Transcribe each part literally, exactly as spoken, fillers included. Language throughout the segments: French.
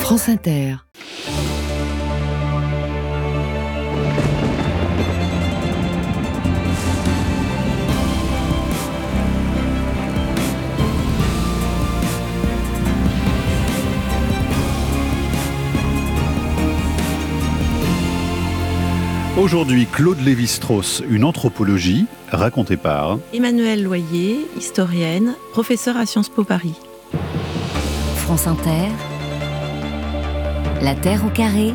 France Inter. Aujourd'hui, Claude Lévi-Strauss, une anthropologie racontée par Emmanuelle Loyer, historienne, professeure à Sciences Po Paris. France Inter. La Terre au carré.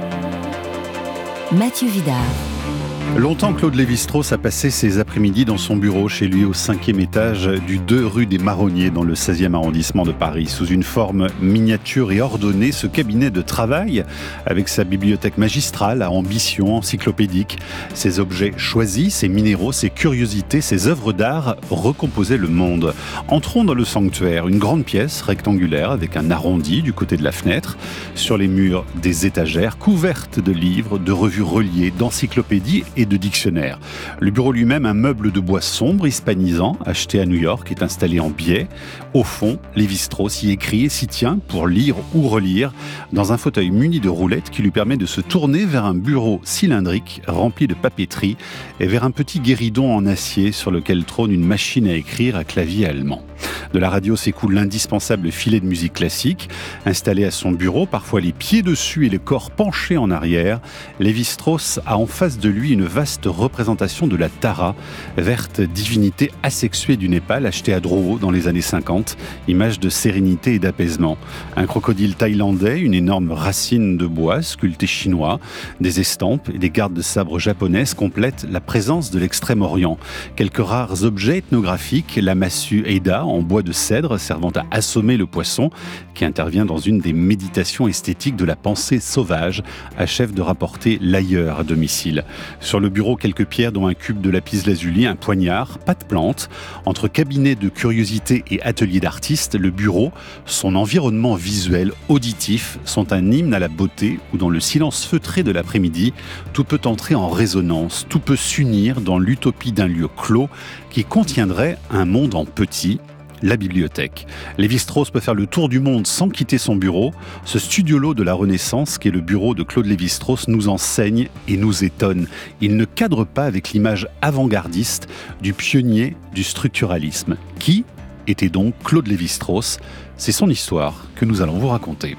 Mathieu Vidard. Longtemps, Claude Lévi-Strauss a passé ses après-midi dans son bureau chez lui au cinquième étage du deux rue des Marronniers dans le seizième arrondissement de Paris. Sous une forme miniature et ordonnée, ce cabinet de travail, avec sa bibliothèque magistrale à ambition encyclopédique, ses objets choisis, ses minéraux, ses curiosités, ses œuvres d'art recomposaient le monde. Entrons dans le sanctuaire, une grande pièce rectangulaire avec un arrondi du côté de la fenêtre. Sur les murs, des étagères couvertes de livres, de revues reliées, d'encyclopédies et de dictionnaires. Le bureau lui-même, un meuble de bois sombre, hispanisant, acheté à New York, est installé en biais. Au fond, Lévi-Strauss y écrit et s'y tient pour lire ou relire, dans un fauteuil muni de roulettes qui lui permet de se tourner vers un bureau cylindrique rempli de papeterie et vers un petit guéridon en acier sur lequel trône une machine à écrire à clavier allemand. De la radio s'écoule l'indispensable filet de musique classique. Installé à son bureau, parfois les pieds dessus et le corps penché en arrière, Lévi-Strauss a en face de lui une vaste représentation de la Tara, verte divinité asexuée du Népal, achetée à Drouot dans les années cinquante, image de sérénité et d'apaisement. Un crocodile thaïlandais, une énorme racine de bois, sculpté chinois, des estampes et des gardes de sabre japonaises complètent la présence de l'Extrême-Orient. Quelques rares objets ethnographiques, la massue Eida en bois de cèdre servant à assommer le poisson, qui intervient dans une des méditations esthétiques de la pensée sauvage, achève de rapporter l'ailleurs à domicile. Sur le bureau, quelques pierres dont un cube de lapis-lazuli, un poignard, pas de plante. Entre cabinet de curiosité et atelier d'artiste, le bureau, son environnement visuel, auditif, sont un hymne à la beauté où dans le silence feutré de l'après-midi, tout peut entrer en résonance, tout peut s'unir dans l'utopie d'un lieu clos qui contiendrait un monde en petit, la bibliothèque. Lévi-Strauss peut faire le tour du monde sans quitter son bureau. Ce studiolo de la Renaissance, qui est le bureau de Claude Lévi-Strauss, nous enseigne et nous étonne. Il ne cadre pas avec l'image avant-gardiste du pionnier du structuralisme. Qui était donc Claude Lévi-Strauss ? C'est son histoire que nous allons vous raconter.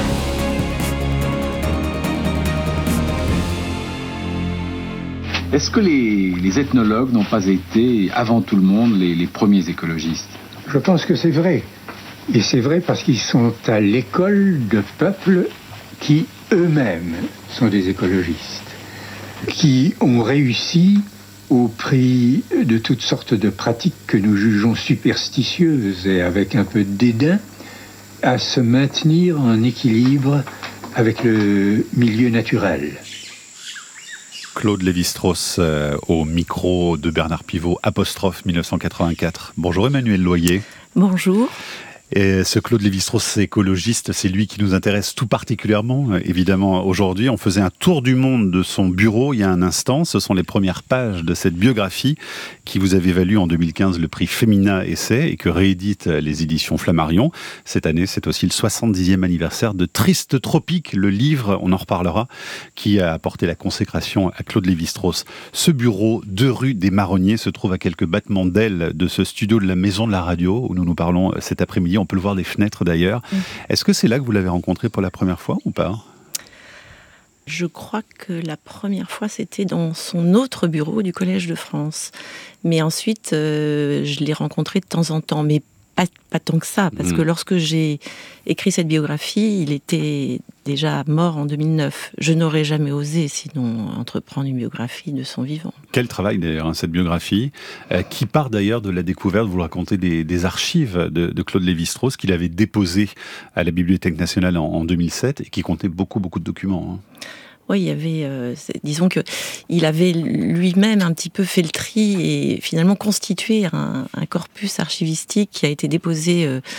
Est-ce que les, les ethnologues n'ont pas été, avant tout le monde, les, les premiers écologistes ? Je pense que c'est vrai. Et c'est vrai parce qu'ils sont à l'école de peuples qui eux-mêmes sont des écologistes, qui ont réussi, au prix de toutes sortes de pratiques que nous jugeons superstitieuses et avec un peu de dédain, à se maintenir en équilibre avec le milieu naturel. Claude Lévi-Strauss euh, au micro de Bernard Pivot, apostrophe mille neuf cent quatre-vingt-quatre. Bonjour Emmanuelle Loyer. Bonjour. Et ce Claude Lévi-Strauss écologiste, c'est lui qui nous intéresse tout particulièrement, évidemment, aujourd'hui. On faisait un tour du monde de son bureau il y a un instant. Ce sont les premières pages de cette biographie qui vous avait valu en deux mille quinze le prix Femina Essai et que rééditent les éditions Flammarion. Cette année, c'est aussi le soixante-dixième anniversaire de Triste Tropique, le livre, on en reparlera, qui a apporté la consécration à Claude Lévi-Strauss. Ce bureau, deux rue des Marronniers, se trouve à quelques battements d'ailes de ce studio de la Maison de la Radio où nous nous parlons cet après-midi. On peut le voir des fenêtres d'ailleurs. Mmh. Est-ce que c'est là que vous l'avez rencontré pour la première fois ou pas ? Je crois que la première fois, c'était dans son autre bureau du Collège de France. Mais ensuite, euh, je l'ai rencontré de temps en temps, mais pas, pas tant que ça. Parce mmh. que lorsque j'ai écrit cette biographie, il était déjà mort en deux mille neuf. Je n'aurais jamais osé, sinon, entreprendre une biographie de son vivant. Quel travail d'ailleurs, hein, cette biographie, euh, qui part d'ailleurs de la découverte, vous le racontez, des, des archives de, de Claude Lévi-Strauss qu'il avait déposées à la Bibliothèque nationale en, en deux mille sept et qui comptait beaucoup, beaucoup de documents. Hein. Oui, il y avait, euh, disons que il avait lui-même un petit peu fait le tri et finalement constitué un, un corpus archivistique qui a été déposé euh,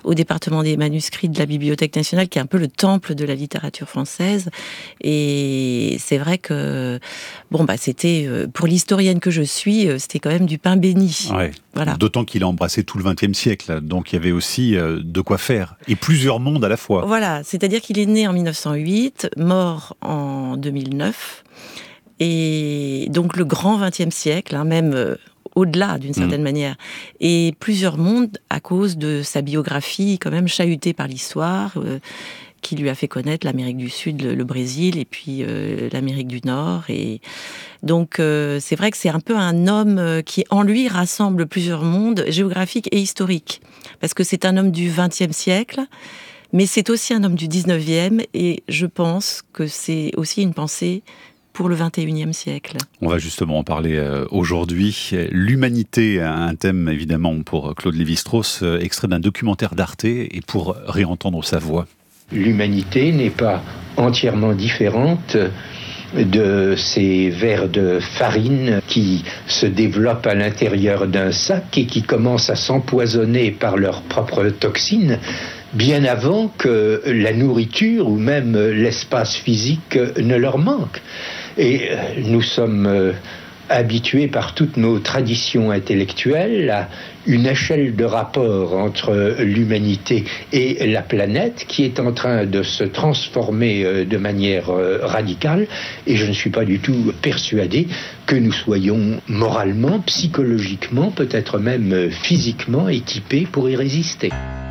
au département des manuscrits de la Bibliothèque nationale, qui est un peu le temple de la littérature française. Et c'est vrai que, bon, bah, c'était, pour l'historienne que je suis, c'était quand même du pain béni. Ouais. Voilà. D'autant qu'il a embrassé tout le vingtième siècle, donc il y avait aussi euh, de quoi faire, et plusieurs mondes à la fois. Voilà, c'est-à-dire qu'il est né en mille neuf cent huit, mort en deux mille neuf, et donc le grand vingtième siècle, hein, même euh, au-delà d'une certaine mmh. manière, et plusieurs mondes à cause de sa biographie quand même chahutée par l'histoire, euh, qui lui a fait connaître l'Amérique du Sud, le, le Brésil, et puis euh, l'Amérique du Nord. Et donc euh, c'est vrai que c'est un peu un homme qui en lui rassemble plusieurs mondes géographiques et historiques, parce que c'est un homme du vingtième siècle, mais c'est aussi un homme du dix-neuvième, et je pense que c'est aussi une pensée pour le vingt et unième siècle. On va justement en parler euh, aujourd'hui. L'humanité, un thème évidemment pour Claude Lévi-Strauss, euh, extrait d'un documentaire d'Arte, et pour réentendre sa voix. L'humanité n'est pas entièrement différente de ces vers de farine qui se développent à l'intérieur d'un sac et qui commencent à s'empoisonner par leurs propres toxines bien avant que la nourriture ou même l'espace physique ne leur manque. Et nous sommes habitués par toutes nos traditions intellectuelles à une échelle de rapport entre l'humanité et la planète qui est en train de se transformer de manière radicale, et je ne suis pas du tout persuadé que nous soyons moralement, psychologiquement, peut-être même physiquement équipés pour y résister.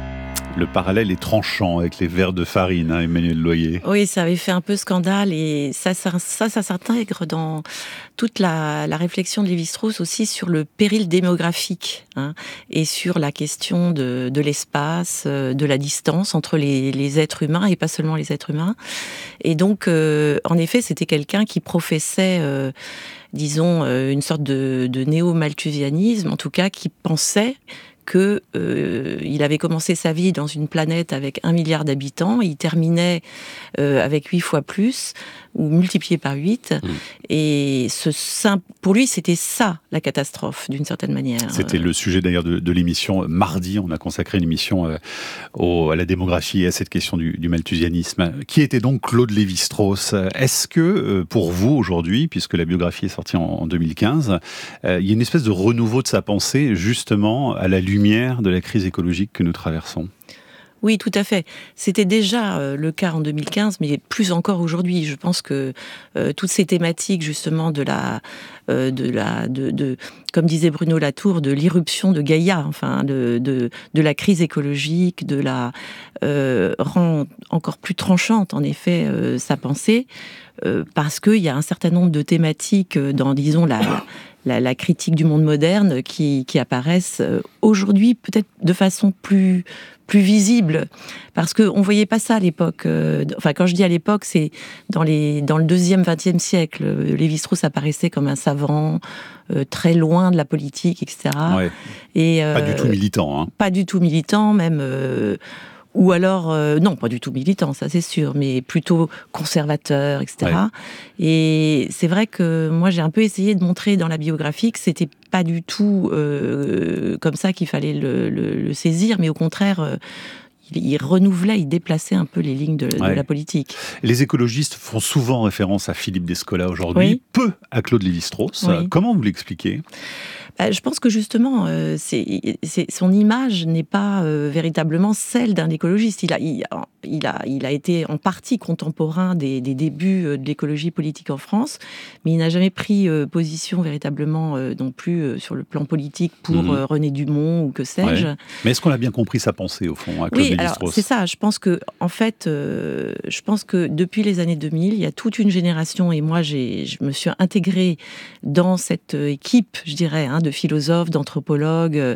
Le parallèle est tranchant avec les vers de farine, hein, Emmanuel Loyer. Oui, ça avait fait un peu scandale, et ça, ça, ça, ça s'intègre dans toute la, la réflexion de Lévi-Strauss aussi sur le péril démographique, hein, et sur la question de, de l'espace, de la distance entre les, les êtres humains, et pas seulement les êtres humains. Et donc, euh, en effet, c'était quelqu'un qui professait, euh, disons, euh, une sorte de, de néo-malthusianisme, en tout cas, qui pensait que euh, il avait commencé sa vie dans une planète avec un milliard d'habitants, il terminait euh, avec huit fois plus, ou multiplié par huit, mmh. et ce, pour lui, c'était ça, la catastrophe, d'une certaine manière. C'était le sujet d'ailleurs de, de l'émission mardi, on a consacré une émission euh, au, à la démographie et à cette question du, du malthusianisme. Qui était donc Claude Lévi-Strauss ? Est-ce que, euh, pour vous, aujourd'hui, puisque la biographie est sortie en, en deux mille quinze, euh, il y a une espèce de renouveau de sa pensée, justement, à la lumière de la crise écologique que nous traversons ? Oui, tout à fait. C'était déjà euh, le cas en deux mille quinze, mais plus encore aujourd'hui. Je pense que euh, toutes ces thématiques, justement, de la, euh, de la, de, de, comme disait Bruno Latour, de l'irruption de Gaïa, enfin, de, de, de la crise écologique, de la euh, rend encore plus tranchante, en effet, euh, sa pensée, euh, parce qu'il y a un certain nombre de thématiques dans, disons, la, la, la critique du monde moderne qui, qui apparaissent aujourd'hui, peut-être de façon plus plus visible, parce qu'on ne voyait pas ça à l'époque. Euh, enfin, quand je dis à l'époque, c'est dans, les, dans le deuxième, vingtième siècle. Lévi-Strauss apparaissait comme un savant euh, très loin de la politique, et cetera. Ouais. Et, euh, pas du tout militant. Hein. Pas du tout militant, même... Euh, ou alors, euh, non, pas du tout militant, ça c'est sûr, mais plutôt conservateur, et cetera. Ouais. Et c'est vrai que moi, j'ai un peu essayé de montrer dans la biographie que c'était pas du tout euh, comme ça qu'il fallait le, le, le saisir, mais au contraire... Euh, il renouvelait, il déplaçait un peu les lignes de, ouais. de la politique. Les écologistes font souvent référence à Philippe Descola aujourd'hui, oui. peu à Claude Lévi-Strauss. Oui. Comment vous l'expliquez ? Bah, je pense que justement, euh, c'est, c'est, son image n'est pas euh, véritablement celle d'un écologiste. Il a, il, il, a, il a été en partie contemporain des, des débuts de l'écologie politique en France, mais il n'a jamais pris euh, position véritablement euh, non plus euh, sur le plan politique pour mmh. euh, René Dumont ou que sais-je. Ouais. Mais est-ce qu'on a bien compris sa pensée au fond, à Claude oui, Lévi-Strauss ? Alors, c'est ça. Je pense que, en fait, euh, je pense que depuis les années deux mille, il y a toute une génération, et moi, j'ai, je me suis intégrée dans cette équipe, je dirais, hein, de philosophes, d'anthropologues, euh,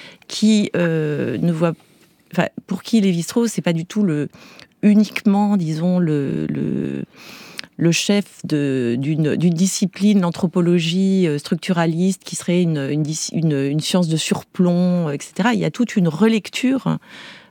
qui euh, ne voient, enfin, pour qui Lévi-Strauss, c'est pas du tout le uniquement, disons, le, le le chef de, d'une, d'une discipline, l'anthropologie structuraliste, qui serait une, une, une, une science de surplomb, et cetera. Il y a toute une relecture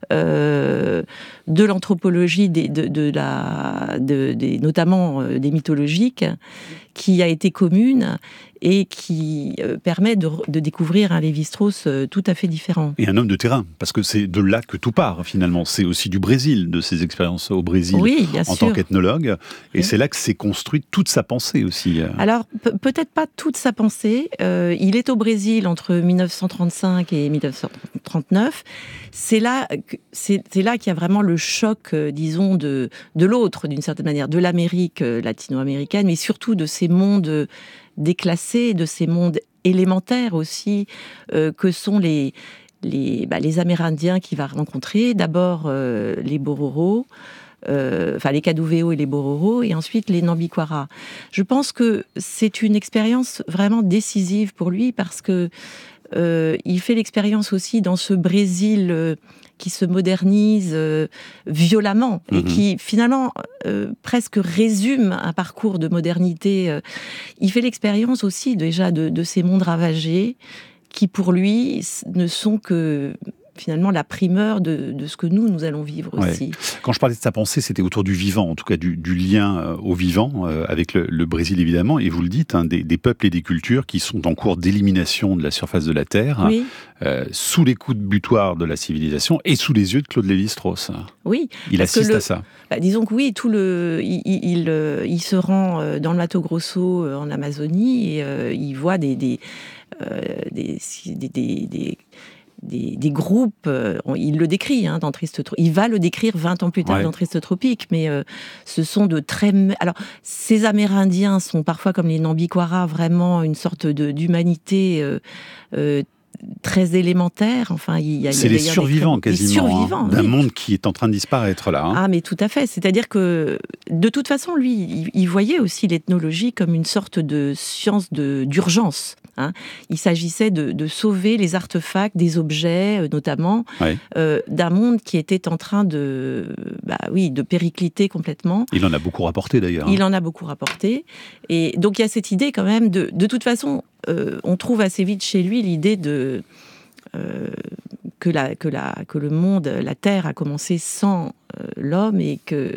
euh, de l'anthropologie, des, de, de la, de, des, notamment euh, des mythologiques, qui a été commune et qui euh, permet de, de découvrir un Lévi-Strauss euh, tout à fait différent. Et un homme de terrain, parce que c'est de là que tout part finalement. C'est aussi du Brésil, de ses expériences au Brésil oui, bien en sûr. tant qu'ethnologue. Et oui. c'est là que s'est construite toute sa pensée aussi. Alors, pe- peut-être pas toute sa pensée. Euh, il est au Brésil entre dix-neuf cent trente-cinq et dix-neuf cent trente-neuf. C'est là, c'est, c'est là qu'il y a vraiment le choc, euh, disons, de, de l'autre, d'une certaine manière, de l'Amérique euh, latino-américaine, mais surtout de ces mondes déclassés, de ces mondes élémentaires aussi, euh, que sont les, les, bah, les Amérindiens qu'il va rencontrer. D'abord, euh, les Bororo, euh, enfin les Kaduveo et les Bororo, et ensuite les Nambiquara. Je pense que c'est une expérience vraiment décisive pour lui, parce que Euh, il fait l'expérience aussi dans ce Brésil euh, qui se modernise euh, violemment et mmh. qui finalement euh, presque résume un parcours de modernité. Euh, il fait l'expérience aussi déjà de, de ces mondes ravagés qui pour lui ne sont que finalement la primeur de, de ce que nous, nous allons vivre ouais. aussi. Quand je parlais de sa pensée, c'était autour du vivant, en tout cas du, du lien euh, au vivant, euh, avec le, le Brésil évidemment, et vous le dites, hein, des, des peuples et des cultures qui sont en cours d'élimination de la surface de la Terre, oui. euh, sous les coups de butoir de la civilisation et sous les yeux de Claude Lévi-Strauss. Oui. Il assiste le, à ça. Bah, disons que oui, tout le, il, il, il, il se rend dans le Mato Grosso, en Amazonie, et euh, il voit des... des, euh, des, des, des, des Des, des groupes, euh, il le décrit hein, dans Triste Tropique, il va le décrire vingt ans plus tard ouais. dans Triste Tropique, mais euh, ce sont de très... Alors, ces Amérindiens sont parfois comme les Nambiquara, vraiment une sorte de, d'humanité euh, euh, très élémentaire. Enfin, il y a, c'est il y a les survivants très... quasiment, les survivants, hein, d'un oui. monde qui est en train de disparaître là. Hein. Ah, mais tout à fait. C'est-à-dire que, de toute façon, lui, il, il voyait aussi l'ethnologie comme une sorte de science de, d'urgence. Hein. Il s'agissait de, de sauver les artefacts, des objets euh, notamment, ouais. euh, d'un monde qui était en train de, bah, oui, de péricliter complètement. Il en a beaucoup rapporté d'ailleurs. Il en a beaucoup rapporté. Et donc il y a cette idée quand même de... De toute façon, euh, on trouve assez vite chez lui l'idée de... Euh, que, la, que, la, que le monde, la Terre a commencé sans euh, l'homme et que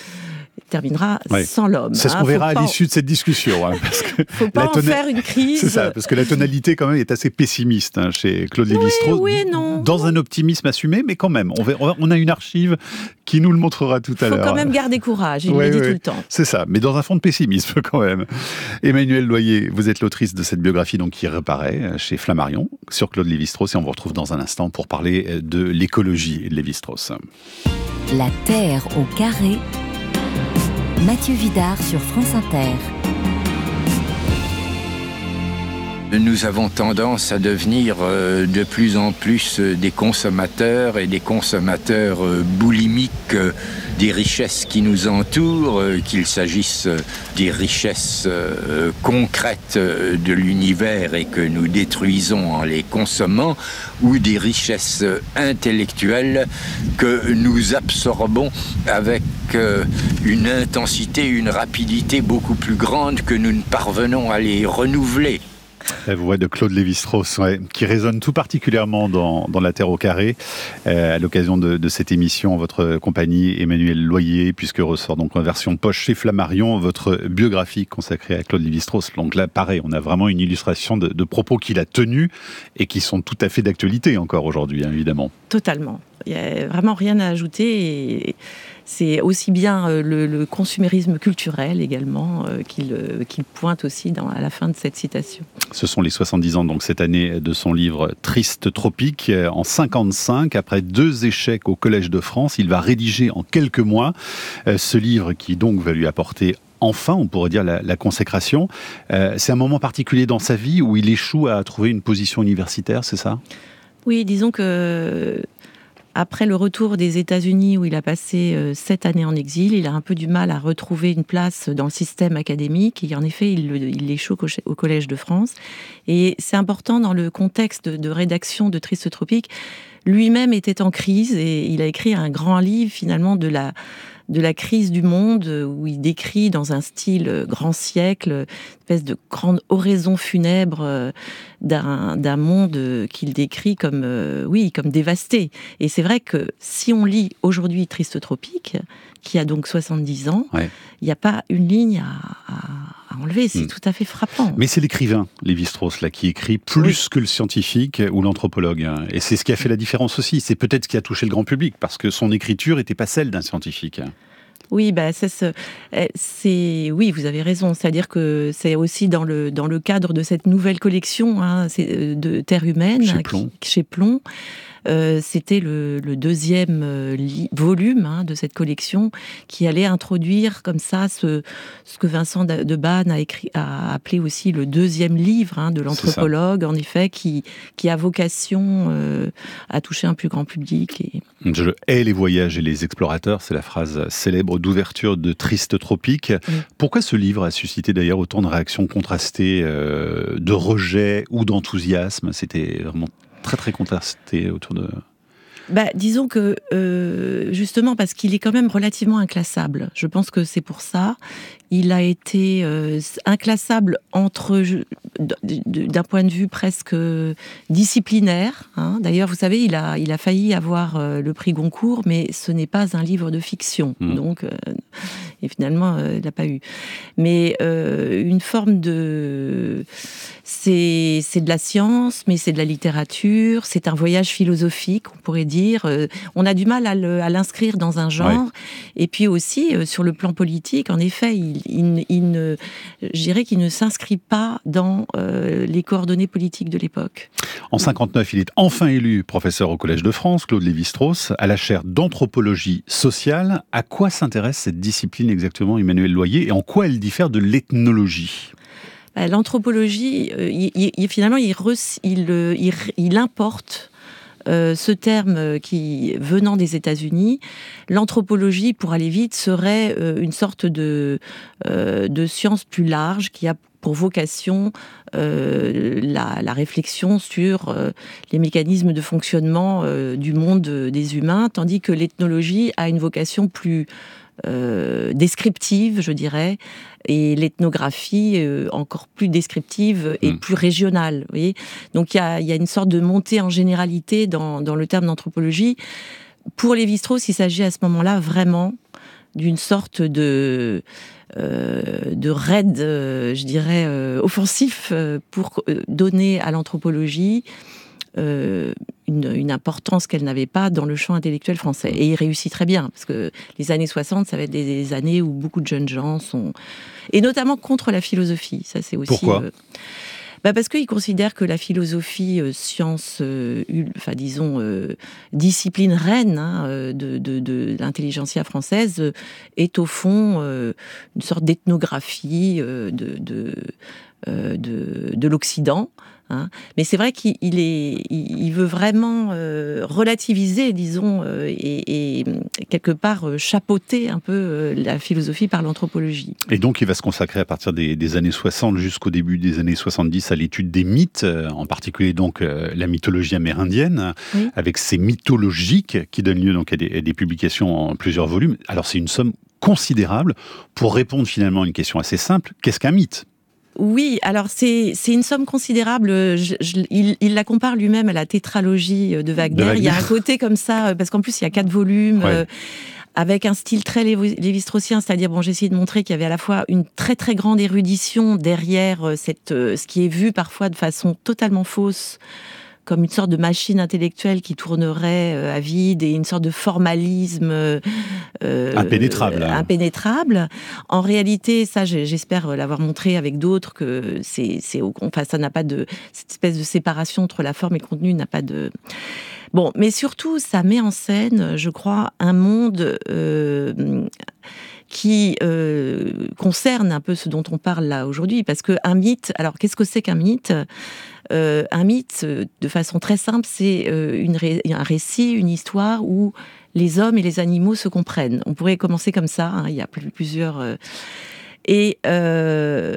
terminera ouais. sans l'homme. C'est ce qu'on hein, verra à pas... l'issue de cette discussion. Hein, parce que faut pas en tona... faire une crise. C'est ça, parce que la tonalité quand même est assez pessimiste hein, chez Claude oui, Lévi-Strauss. Oui, non. Dans un optimisme assumé, mais quand même, on, va, on a une archive qui nous le montrera tout à faut l'heure. Faut quand même garder courage, il ouais, le dit ouais. tout le temps. C'est ça, mais dans un fond de pessimisme quand même. Emmanuelle Loyer, vous êtes l'autrice de cette biographie donc, qui reparaît chez Flammarion sur Claude Lévi-Strauss et on vous retrouve dans un instant pour parler de l'écologie de Lévi-Strauss. La Terre au carré. Mathieu Vidard sur France Inter. Nous avons tendance à devenir euh, de plus en plus euh, des consommateurs et des consommateurs euh, boulimiques euh, des richesses qui nous entourent, euh, qu'il s'agisse euh, des richesses euh, concrètes euh, de l'univers et que nous détruisons en les consommant, ou des richesses euh, intellectuelles que nous absorbons avec euh, une intensité, une rapidité beaucoup plus grande que nous ne parvenons à les renouveler. La voix de Claude Lévi-Strauss, ouais, qui résonne tout particulièrement dans, dans La Terre au carré, euh, à l'occasion de, de cette émission, votre compagnie Emmanuelle Loyer, puisque ressort donc en version poche chez Flammarion, votre biographie consacrée à Claude Lévi-Strauss. Donc là, pareil, on a vraiment une illustration de, de propos qu'il a tenus et qui sont tout à fait d'actualité encore aujourd'hui, hein, évidemment. Totalement. Il n'y a vraiment rien à ajouter et c'est aussi bien le, le consumérisme culturel également euh, qu'il, euh, qu'il pointe aussi dans, à la fin de cette citation. Ce sont les soixante-dix ans donc cette année de son livre Triste Tropique. En cinquante-cinq, après deux échecs au Collège de France, il va rédiger en quelques mois euh, ce livre qui donc va lui apporter enfin, on pourrait dire, la, la consécration. Euh, c'est un moment particulier dans sa vie où il échoue à trouver une position universitaire, c'est ça ? Oui, disons que... Après le retour des États-Unis où il a passé euh, sept années en exil, il a un peu du mal à retrouver une place dans le système académique. Et en effet, il, il échoue au, au Collège de France. Et c'est important dans le contexte de, de rédaction de Triste Tropique. Lui-même était en crise et il a écrit un grand livre finalement de la... de la crise du monde, où il décrit dans un style grand siècle, une espèce de grande oraison funèbre d'un, d'un monde qu'il décrit comme, euh, oui, comme dévasté. Et c'est vrai que si on lit aujourd'hui Triste Tropique, qui a donc soixante-dix ans, il ouais. n'y a pas une ligne à, à, à enlever. C'est mmh. tout à fait frappant. Mais c'est l'écrivain, Lévi-Strauss, là, qui écrit plus oui. que le scientifique ou l'anthropologue. Et c'est ce qui a fait la différence aussi. C'est peut-être ce qui a touché le grand public, parce que son écriture n'était pas celle d'un scientifique. Oui, bah, ça, c'est, oui, vous avez raison. C'est-à-dire que c'est aussi dans le, dans le cadre de cette nouvelle collection hein, de Terre humaine, chez Plon. Qui, chez Plon. Euh, c'était le, le deuxième euh, li- volume hein, de cette collection qui allait introduire comme ça ce, ce que Vincent de Banne a, écrit, a appelé aussi le deuxième livre hein, de l'anthropologue, en effet, qui, qui a vocation euh, à toucher un plus grand public. Et... Je hais les voyages et les explorateurs, c'est la phrase célèbre d'ouverture de Triste Tropique. Oui. Pourquoi ce livre a suscité d'ailleurs autant de réactions contrastées, euh, de rejet ou d'enthousiasme ? C'était vraiment très très contrasté autour de... Bah, disons que, euh, justement, parce qu'il est quand même relativement inclassable. Je pense que c'est pour ça. Il a été euh, inclassable entre, d'un point de vue presque disciplinaire. Hein. D'ailleurs, vous savez, il a, il a failli avoir euh, le prix Goncourt, mais ce n'est pas un livre de fiction. Mmh. Donc, euh, et finalement, euh, il n'a pas eu. Mais euh, une forme de... C'est, c'est de la science, mais c'est de la littérature. C'est un voyage philosophique, on pourrait dire. Euh, on a du mal à, le, à l'inscrire dans un genre. Ouais. Et puis aussi, euh, sur le plan politique, en effet, il, il, il ne, je dirais qu'il ne s'inscrit pas dans euh, les coordonnées politiques de l'époque. En cinquante-neuf, il est enfin élu professeur au Collège de France, Claude Lévi-Strauss, à la chaire d'anthropologie sociale. À quoi s'intéresse cette discipline exactement, Emmanuel Loyer, et en quoi elle diffère de l'ethnologie ? L'anthropologie, euh, il, il, finalement, il, il, il, il importe euh, ce terme qui, venant des États-Unis. L'anthropologie, pour aller vite, serait euh, une sorte de, euh, de science plus large qui a pour vocation euh, la, la réflexion sur euh, les mécanismes de fonctionnement euh, du monde des humains, tandis que l'ethnologie a une vocation plus Euh, descriptive, je dirais, et l'ethnographie euh, encore plus descriptive et mmh. plus régionale. Vous voyez, donc il y a, y a une sorte de montée en généralité dans, dans le terme d'anthropologie. Pour Lévi-Strauss, il s'agit à ce moment-là vraiment d'une sorte de euh, de raid, euh, je dirais, euh, offensif euh, pour donner à l'anthropologie Euh, une, une importance qu'elle n'avait pas dans le champ intellectuel français. Et il réussit très bien, parce que les années soixante, ça va être des, des années où beaucoup de jeunes gens sont... Et notamment contre la philosophie. Ça, c'est aussi... Pourquoi euh... bah parce qu'il considère que la philosophie, euh, science, euh, enfin disons, euh, discipline reine hein, de, de, de l'intelligentsia française, euh, est au fond euh, une sorte d'ethnographie euh, de, de, euh, de, de l'Occident. Hein. Mais c'est vrai qu'il est, il veut vraiment euh, relativiser, disons, euh, et, et quelque part euh, chapeauter un peu euh, la philosophie par l'anthropologie. Et donc il va se consacrer à partir des, des années soixante jusqu'au début des années soixante-dix à l'étude des mythes, euh, en particulier donc euh, la mythologie amérindienne, oui. avec ces mythologiques qui donnent lieu donc à des, à des publications en plusieurs volumes. Alors c'est une somme considérable pour répondre finalement à une question assez simple. Qu'est-ce qu'un mythe ? Oui, alors c'est, c'est une somme considérable. Je, je, il, il la compare lui-même à la tétralogie de Wagner. de Wagner. Il y a un côté comme ça, parce qu'en plus il y a quatre volumes, ouais. euh, avec un style très lévi-straussien, c'est-à-dire, bon, j'ai essayé de montrer qu'il y avait à la fois une très très grande érudition derrière cette, ce qui est vu parfois de façon totalement fausse, comme une sorte de machine intellectuelle qui tournerait à vide, et une sorte de formalisme euh, impénétrable. Euh, impénétrable. En réalité, ça, j'espère l'avoir montré avec d'autres, que c'est, c'est, enfin, ça n'a pas de... Cette espèce de séparation entre la forme et le contenu n'a pas de... Bon, mais surtout, ça met en scène, je crois, un monde... Euh, qui euh, concerne un peu ce dont on parle là aujourd'hui, parce qu'un mythe, alors qu'est-ce que c'est qu'un mythe ? euh, Un mythe, de façon très simple, c'est euh, une ré- un récit, une histoire où les hommes et les animaux se comprennent. On pourrait commencer comme ça, hein, il y a plusieurs... Euh, et euh,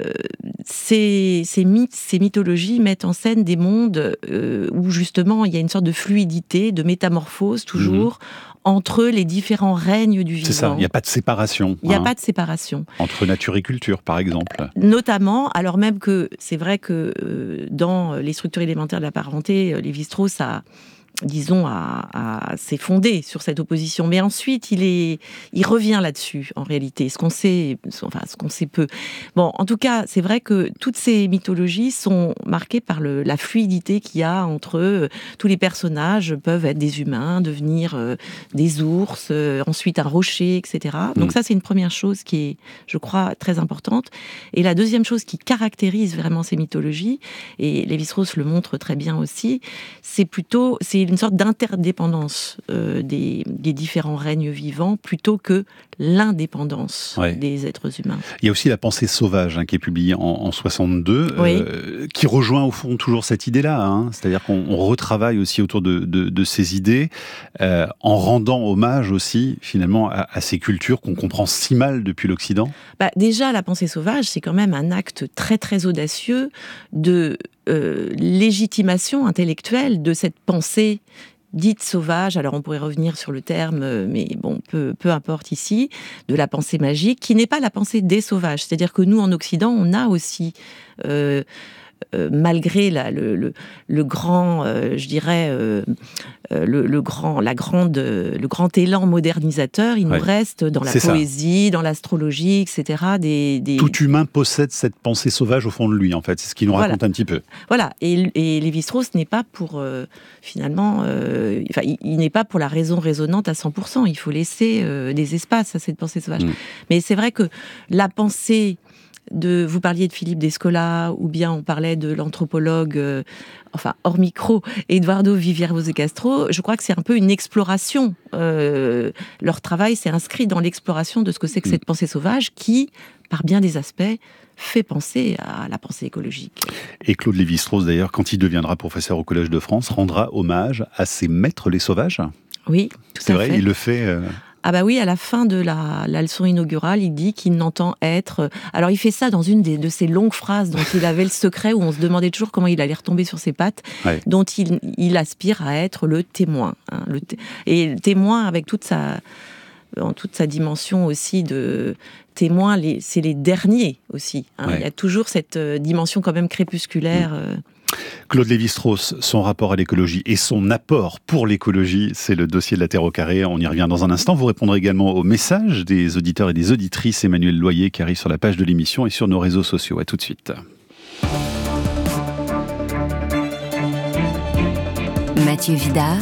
ces, ces mythes, ces mythologies mettent en scène des mondes euh, où justement il y a une sorte de fluidité, de métamorphose toujours, mmh. entre les différents règnes du vivant. C'est ça, il n'y a pas de séparation. Il n'y a hein, pas de séparation. entre nature et culture, par exemple. Notamment, alors même que c'est vrai que euh, dans les structures élémentaires de la parenté, Lévi-Strauss a, disons, à, à, s'est fondé sur cette opposition. Mais ensuite, il, est, il revient là-dessus, en réalité, ce qu'on sait, enfin, ce qu'on sait peu. Bon, en tout cas, c'est vrai que toutes ces mythologies sont marquées par le, la fluidité qu'il y a entre eux. Tous les personnages peuvent être des humains, devenir euh, des ours, euh, ensuite un rocher, et cetera. Donc mmh. ça, c'est une première chose qui est, je crois, très importante. Et la deuxième chose qui caractérise vraiment ces mythologies, et Lévi-Strauss le montre très bien aussi, c'est plutôt... c'est une sorte d'interdépendance euh, des, des différents règnes vivants plutôt que l'indépendance ouais. des êtres humains. Il y a aussi La pensée sauvage hein, qui est publiée en, en soixante-deux, oui. euh, qui rejoint au fond toujours cette idée-là. Hein, c'est-à-dire qu'on on retravaille aussi autour de, de, de ces idées euh, en rendant hommage aussi finalement à, à ces cultures qu'on comprend si mal depuis l'Occident. Bah, déjà, La pensée sauvage, c'est quand même un acte très très audacieux de euh, légitimation intellectuelle de cette pensée dite sauvage, alors on pourrait revenir sur le terme, mais bon, peu, peu importe ici, de la pensée magique, qui n'est pas la pensée des sauvages. C'est-à-dire que nous, en Occident, on a aussi, euh, euh, malgré la, le, le, le grand, euh, je dirais, euh, le, le, grand, la grande, le grand élan modernisateur, il ouais. nous reste dans la C'est poésie, ça. dans l'astrologie, et cetera. Des, des... Tout humain possède cette pensée sauvage au fond de lui, en fait. C'est ce qu'il nous voilà. raconte un petit peu. Voilà. Et, et Lévi-Strauss n'est pas pour, euh, finalement, euh, enfin, il, il n'est pas pour la raison résonante à cent pour cent. Il faut laisser euh, des espaces à cette pensée sauvage. Mmh. Mais c'est vrai que la pensée de, vous parliez de Philippe Descola, ou bien on parlait de l'anthropologue, euh, enfin hors micro, Eduardo Viveiros de Castro. Je crois que c'est un peu une exploration. Euh, leur travail s'est inscrit dans l'exploration de ce que c'est que cette pensée sauvage, qui, par bien des aspects, fait penser à la pensée écologique. Et Claude Lévi-Strauss, d'ailleurs, quand il deviendra professeur au Collège de France, rendra hommage à ses maîtres les sauvages. Oui, tout à fait. C'est vrai, il le fait. Euh... Ah bah oui, à la fin de la, la leçon inaugurale, il dit qu'il n'entend être... Alors il fait ça dans une des, de ces longues phrases dont il avait le secret, où on se demandait toujours comment il allait retomber sur ses pattes, ouais. dont il, il aspire à être le témoin. Hein, le t... Et le témoin avec toute sa, en toute sa dimension aussi de témoin, les, c'est les derniers aussi. Hein. Ouais. Il y a toujours cette dimension quand même crépusculaire... Mmh. Euh... Claude Lévi-Strauss, son rapport à l'écologie et son apport pour l'écologie, c'est le dossier de la Terre au carré. On y revient dans un instant. Vous répondrez également aux messages des auditeurs et des auditrices Emmanuel Loyer qui arrivent sur la page de l'émission et sur nos réseaux sociaux. À tout de suite. Mathieu Vidard,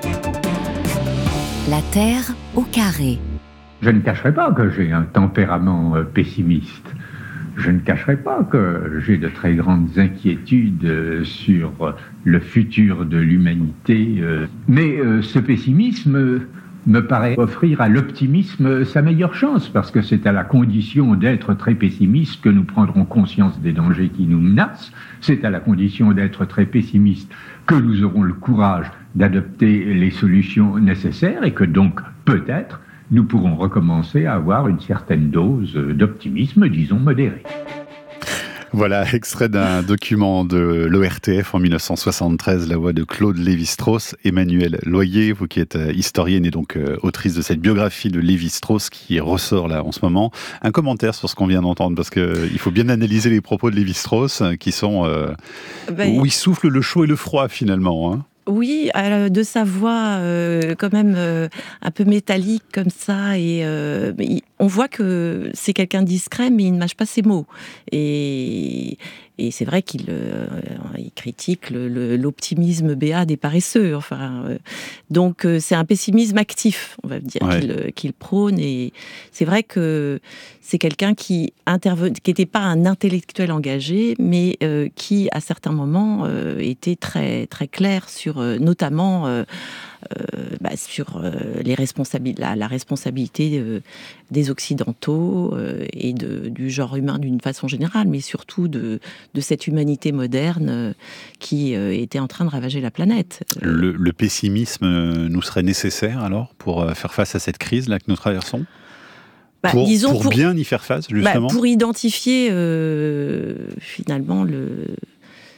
la Terre au carré. Je ne cacherai pas que j'ai un tempérament pessimiste. Je ne cacherai pas que j'ai de très grandes inquiétudes sur le futur de l'humanité, mais ce pessimisme me paraît offrir à l'optimisme sa meilleure chance, parce que c'est à la condition d'être très pessimiste que nous prendrons conscience des dangers qui nous menacent, c'est à la condition d'être très pessimiste que nous aurons le courage d'adopter les solutions nécessaires et que donc, peut-être, nous pourrons recommencer à avoir une certaine dose d'optimisme, disons, modéré. Voilà, extrait d'un document de l'O R T F en dix-neuf cent soixante-treize, la voix de Claude Lévi-Strauss. Emmanuel Loyer, vous qui êtes historienne et donc autrice de cette biographie de Lévi-Strauss qui ressort là en ce moment. Un commentaire sur ce qu'on vient d'entendre, parce qu'il faut bien analyser les propos de Lévi-Strauss qui sont... Euh, ben, où il souffle le chaud et le froid finalement, hein. Oui, de sa voix euh, quand même euh, un peu métallique comme ça, et euh, on voit que c'est quelqu'un de discret, mais il ne mâche pas ses mots. Et, et c'est vrai qu'il euh, il critique le, le, l'optimisme béat des paresseux. Enfin, euh, donc euh, c'est un pessimisme actif, on va dire, ouais. qu'il, qu'il prône. Et c'est vrai que c'est quelqu'un qui intervenait, qui n'était pas un intellectuel engagé, mais euh, qui, à certains moments, euh, était très très clair sur, euh, notamment. Euh, Euh, bah, sur euh, les responsabil- la, la responsabilité euh, des Occidentaux euh, et de, du genre humain d'une façon générale, mais surtout de, de cette humanité moderne euh, qui euh, était en train de ravager la planète. Le, le pessimisme nous serait nécessaire alors pour faire face à cette crise là que nous traversons ? Bah, pour, disons, pour, pour bien y faire face, justement. Bah, pour identifier euh, finalement le...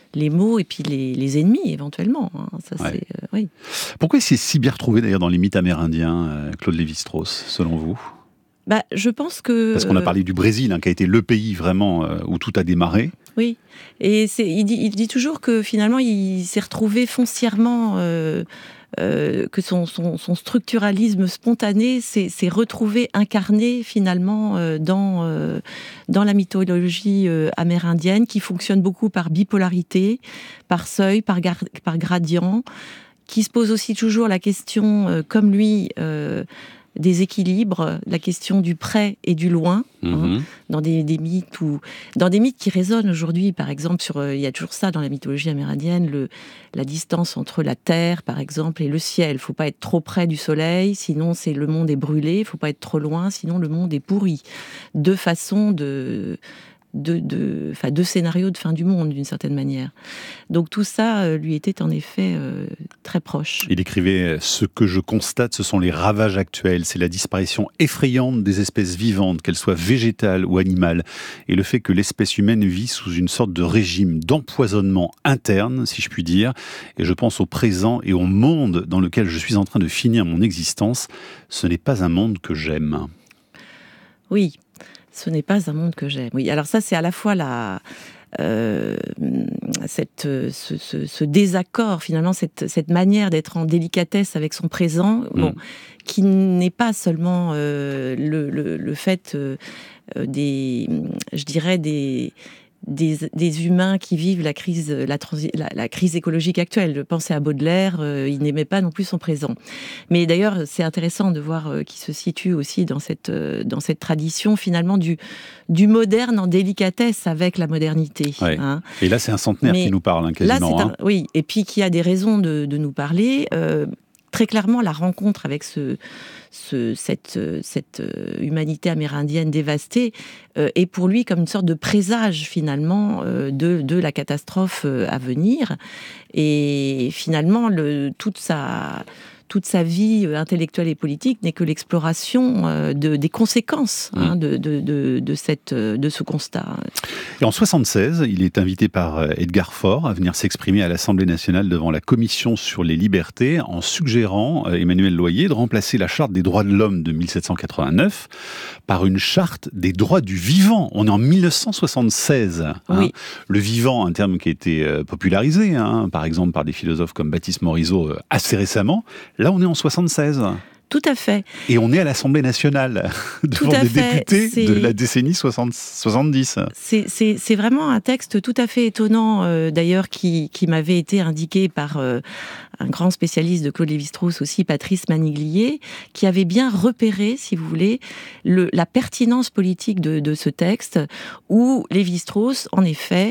les mots et puis les, les ennemis éventuellement. Hein. Ça, Ouais. c'est, euh, oui. Pourquoi c'est si bien retrouvé d'ailleurs dans les mythes amérindiens, euh, Claude Lévi-Strauss, selon vous? Bah, je pense que... Parce qu'on a euh, parlé du Brésil, hein, qui a été le pays vraiment euh, où tout a démarré. Oui, et c'est, il, dit, il dit toujours que finalement il s'est retrouvé foncièrement, euh, euh, que son, son, son structuralisme spontané s'est, s'est retrouvé incarné finalement euh, dans, euh, dans la mythologie euh, amérindienne, qui fonctionne beaucoup par bipolarité, par seuil, par, gar, par gradient, qui se pose aussi toujours la question, euh, comme lui, euh, des équilibres, la question du près et du loin, Mmh. hein, dans des, des mythes ou dans des mythes qui résonnent aujourd'hui, par exemple, sur, euh, il y a toujours ça dans la mythologie amérindienne, le, la distance entre la terre, par exemple, et le ciel. Il faut pas être trop près du soleil, sinon c'est le monde est brûlé. Il faut pas être trop loin, sinon le monde est pourri. Deux façons de de, de, enfin, deux scénarios de fin du monde, d'une certaine manière. Donc tout ça euh, lui était en effet euh, très proche. Il écrivait « Ce que je constate, ce sont les ravages actuels. C'est la disparition effrayante des espèces vivantes, qu'elles soient végétales ou animales, et le fait que l'espèce humaine vit sous une sorte de régime d'empoisonnement interne, si je puis dire. Et je pense au présent et au monde dans lequel je suis en train de finir mon existence. Ce n'est pas un monde que j'aime. » Oui. Ce n'est pas un monde que j'aime. Oui, alors ça, c'est à la fois la, euh, cette, ce, ce, ce désaccord, finalement, cette, cette manière d'être en délicatesse avec son présent, mmh. bon, qui n'est pas seulement euh, le, le, le fait euh, des, je dirais, des... Des, des humains qui vivent la crise, la, transi- la, la crise écologique actuelle. Pensez à Baudelaire, euh, il n'aimait pas non plus son présent. Mais d'ailleurs, c'est intéressant de voir euh, qu'il se situe aussi dans cette, euh, dans cette tradition, finalement, du, du moderne en délicatesse avec la modernité. Ouais. Hein. Et là, c'est un centenaire Mais qui nous parle, hein, quasiment. Là, c'est un, hein. Oui, et puis qui a des raisons de, de nous parler. Euh, très clairement, la rencontre avec ce... Ce, cette, cette humanité amérindienne dévastée euh, est pour lui comme une sorte de présage finalement euh, de, de la catastrophe euh, à venir. Et finalement, le, toute sa... toute sa vie intellectuelle et politique n'est que l'exploration de, des conséquences hein, de, de, de, de, cette, de ce constat. Et en soixante-seize, il est invité par Edgar Faure à venir s'exprimer à l'Assemblée nationale devant la Commission sur les libertés en suggérant à Emmanuel Loyer de remplacer la Charte des droits de l'homme de mille sept cent quatre-vingt-neuf par une Charte des droits du vivant. On est en mille neuf cent soixante-seize. Hein. Oui. Le vivant, un terme qui a été popularisé, hein, par exemple par des philosophes comme Baptiste Morisot assez récemment. Là, on est en soixante-seize. Tout à fait. Et on est à l'Assemblée nationale, devant des fait. députés c'est... de la décennie soixante, soixante-dix. C'est, c'est, c'est vraiment un texte tout à fait étonnant, euh, d'ailleurs, qui, qui m'avait été indiqué par euh, un grand spécialiste de Claude Lévi-Strauss aussi, Patrice Maniglier, qui avait bien repéré, si vous voulez, le, la pertinence politique de, de ce texte, où Lévi-Strauss, en effet,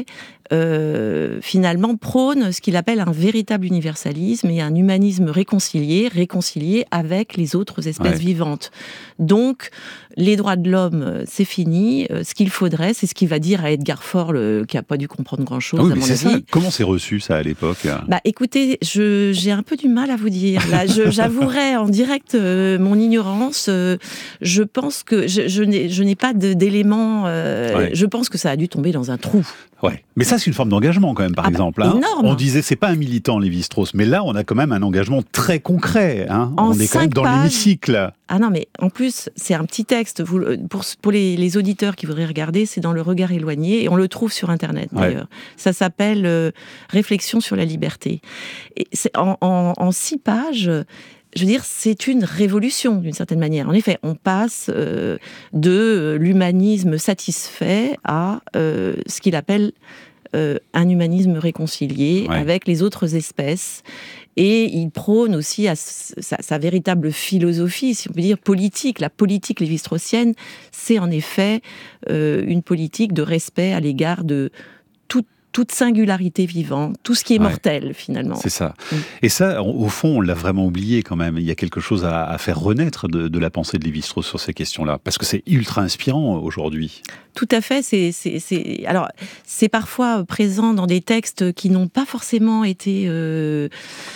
Euh, finalement prône ce qu'il appelle un véritable universalisme et un humanisme réconcilié, réconcilié avec les autres espèces ouais. vivantes. Donc, les droits de l'homme, c'est fini. Ce qu'il faudrait, c'est ce qu'il va dire à Edgar Faure, le, qui n'a pas dû comprendre grand-chose, ah oui, à mais mon c'est avis. Ça. Comment c'est reçu, ça, à l'époque ? Bah, écoutez, je, j'ai un peu du mal à vous dire. Là, je, j'avouerai en direct euh, mon ignorance. Euh, je pense que je, je, n'ai, je n'ai pas de, d'éléments... Euh, ouais. Je pense que ça a dû tomber dans un trou. Ouais. Mais ça, c'est une forme d'engagement quand même, par ah exemple. Bah, hein. Énorme. On disait, c'est pas un militant, Lévi-Strauss, mais là, on a quand même un engagement très concret. Hein. On est quand même dans pages. l'hémicycle. Ah non, mais en plus, c'est un petit texte. Vous, pour pour les, les auditeurs qui voudraient regarder, c'est dans Le Regard éloigné, et on le trouve sur Internet, d'ailleurs. Ouais. Ça s'appelle euh, « Réflexion sur la liberté ». Et c'est en, en, en six pages... Je veux dire, c'est une révolution, d'une certaine manière. En effet, on passe euh, de l'humanisme satisfait à euh, ce qu'il appelle euh, un humanisme réconcilié ouais. avec les autres espèces. Et il prône aussi à sa, sa véritable philosophie, si on peut dire, politique. La politique lévi-straussienne, c'est en effet euh, une politique de respect à l'égard de toute toute singularité vivante, tout ce qui est ouais, mortel, finalement. C'est ça. Mmh. Et ça, au fond, on l'a vraiment oublié quand même. Il y a quelque chose à, à faire renaître de, de la pensée de Lévi-Strauss sur ces questions-là, parce que c'est ultra inspirant aujourd'hui. Tout à fait. C'est, c'est, c'est... Alors, c'est parfois présent dans des textes qui n'ont pas forcément été... Euh...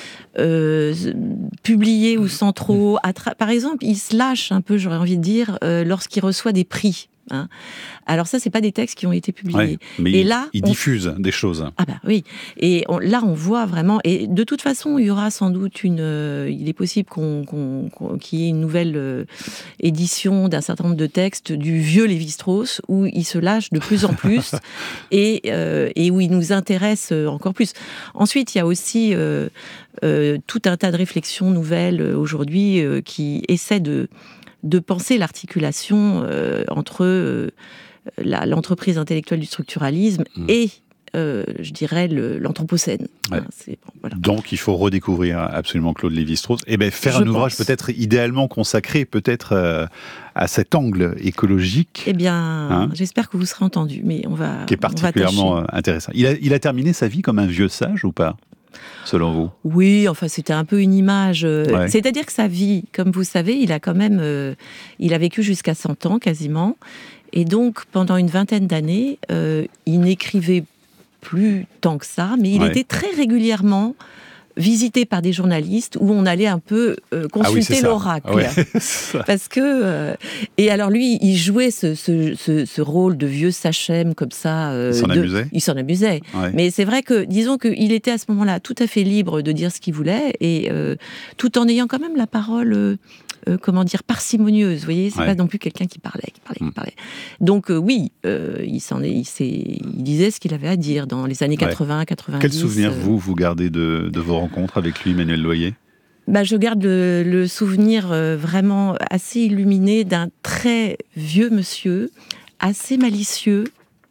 Euh, publiés ou centraux. Attra- Par exemple, il se lâche un peu, j'aurais envie de dire, euh, lorsqu'il reçoit des prix. Hein. Alors ça, c'est pas des textes qui ont été publiés. Ouais, mais et il, là, il on... diffuse des choses. Ah bah oui. Et on, là, on voit vraiment. Et de toute façon, il y aura sans doute une. Euh, il est possible qu'on, qu'on, qu'on, qu'il y ait une nouvelle euh, édition d'un certain nombre de textes du vieux Lévi-Strauss où il se lâche de plus en plus et, euh, et où il nous intéresse encore plus. Ensuite, il y a aussi euh, euh, tout un tas de réflexions nouvelles aujourd'hui euh, qui essaient de de penser l'articulation euh, entre euh, la, l'entreprise intellectuelle du structuralisme mmh. et, euh, je dirais, le, l'anthropocène. Ouais. Hein, c'est, bon, voilà. Donc, il faut redécouvrir absolument Claude Lévi-Strauss et ben, faire je un ouvrage pense. peut-être idéalement consacré peut-être euh, à cet angle écologique. Eh bien, hein, j'espère que vous serez entendu, mais on va qui est particulièrement intéressant. Il a, il a terminé sa vie comme un vieux sage ou pas ? Selon vous ? Oui, enfin, c'était un peu une image. Euh, ouais. C'est-à-dire que sa vie, comme vous savez, il a quand même... Euh, il a vécu jusqu'à cent ans, quasiment. Et donc, pendant une vingtaine d'années, euh, il n'écrivait plus tant que ça, mais il ouais. était très régulièrement visité par des journalistes où on allait un peu euh, consulter ah oui, l'oracle. Ouais. Parce que... Euh, et alors lui, il jouait ce, ce, ce, ce rôle de vieux sachem comme ça. Euh, il s'en de, amusait. Il s'en amusait. Ouais. Mais c'est vrai que, disons qu'il était à ce moment-là tout à fait libre de dire ce qu'il voulait, et euh, tout en ayant quand même la parole... Euh, Euh, comment dire, parcimonieuse, vous voyez, c'est ouais. pas non plus quelqu'un qui parlait, qui parlait, mmh. qui parlait. Donc euh, oui, euh, il s'en est, il, s'est, il disait ce qu'il avait à dire dans les années quatre-vingts, ouais. quatre-vingt-dix. Quel souvenir euh... vous vous gardez de, de vos rencontres avec lui, Emmanuelle Loyer ? Bah, je garde le, le souvenir euh, vraiment assez illuminé d'un très vieux monsieur, assez malicieux,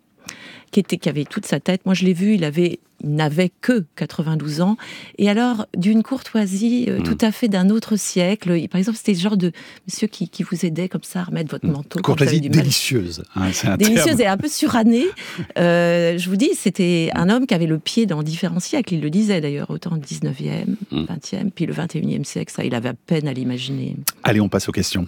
qui était, qui avait toute sa tête. Moi, je l'ai vu, il avait. Il n'avait que quatre-vingt-douze ans, et alors d'une courtoisie euh, mmh. tout à fait d'un autre siècle. Par exemple, c'était le genre de monsieur qui, qui vous aidait comme ça à remettre votre manteau. Courtoisie délicieuse. Hein, c'est un délicieuse terme. Et un peu surannée. euh, je vous dis, c'était un homme qui avait le pied dans différents siècles. Il le disait d'ailleurs, autant le dix-neuvième, mmh. vingtième, puis le vingt et unième siècle. Ça, il avait à peine à l'imaginer. Allez, on passe aux questions.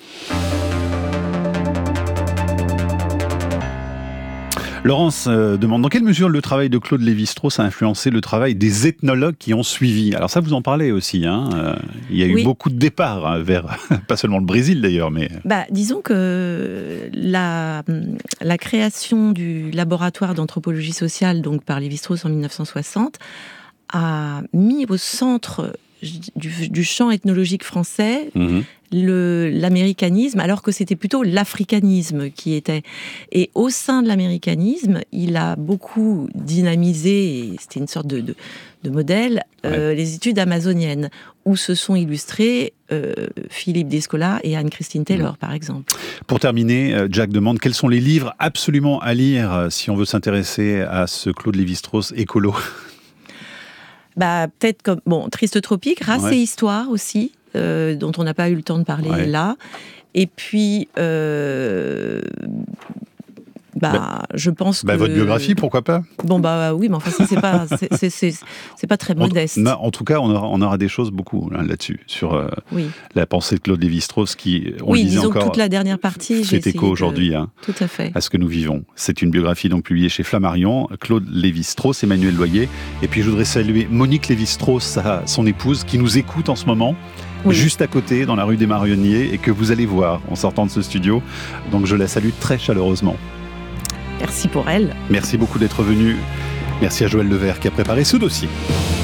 Laurence euh, demande dans quelle mesure le travail de Claude Lévi-Strauss a influencé le travail des ethnologues qui ont suivi. Alors ça, vous en parlez aussi. Hein euh, il y a eu oui. beaucoup de départs hein, vers, pas seulement le Brésil d'ailleurs, mais... Bah, disons que la, la création du laboratoire d'anthropologie sociale, donc par Lévi-Strauss en mille neuf cent soixante, a mis au centre du, du champ ethnologique français mmh. le, l'américanisme, alors que c'était plutôt l'africanisme qui était. Et au sein de l'américanisme, il a beaucoup dynamisé, et c'était une sorte de, de, de modèle, ouais. euh, les études amazoniennes, où se sont illustrés euh, Philippe Descola et Anne-Christine Taylor, mmh. par exemple. Pour terminer, Jack demande quels sont les livres absolument à lire si on veut s'intéresser à ce Claude Lévi-Strauss écolo. Bah, peut-être comme, bon, Triste Tropique, Race ouais. et Histoire aussi, euh, dont on n'a pas eu le temps de parler ouais. là. Et puis, euh, bah, bah, je pense bah, que... Votre biographie, pourquoi pas ? Bon, bah oui, mais enfin, ça, c'est pas, c'est, c'est, c'est, c'est pas très modeste. En, en tout cas, on aura, on aura des choses beaucoup hein, là-dessus, sur euh, oui. la pensée de Claude Lévi-Strauss, qui, on oui, le disait disons encore, que toute la dernière partie, fait écho aujourd'hui de... hein, tout à fait. à ce que nous vivons. C'est une biographie donc publiée chez Flammarion, Claude Lévi-Strauss, Emmanuelle Loyer. Et puis, je voudrais saluer Monique Lévi-Strauss, son épouse, qui nous écoute en ce moment. Oui. Juste à côté, dans la rue des Marionniers, et que vous allez voir en sortant de ce studio. Donc je la salue très chaleureusement. Merci pour elle. Merci beaucoup d'être venu. Merci à Joël Levert qui a préparé ce dossier.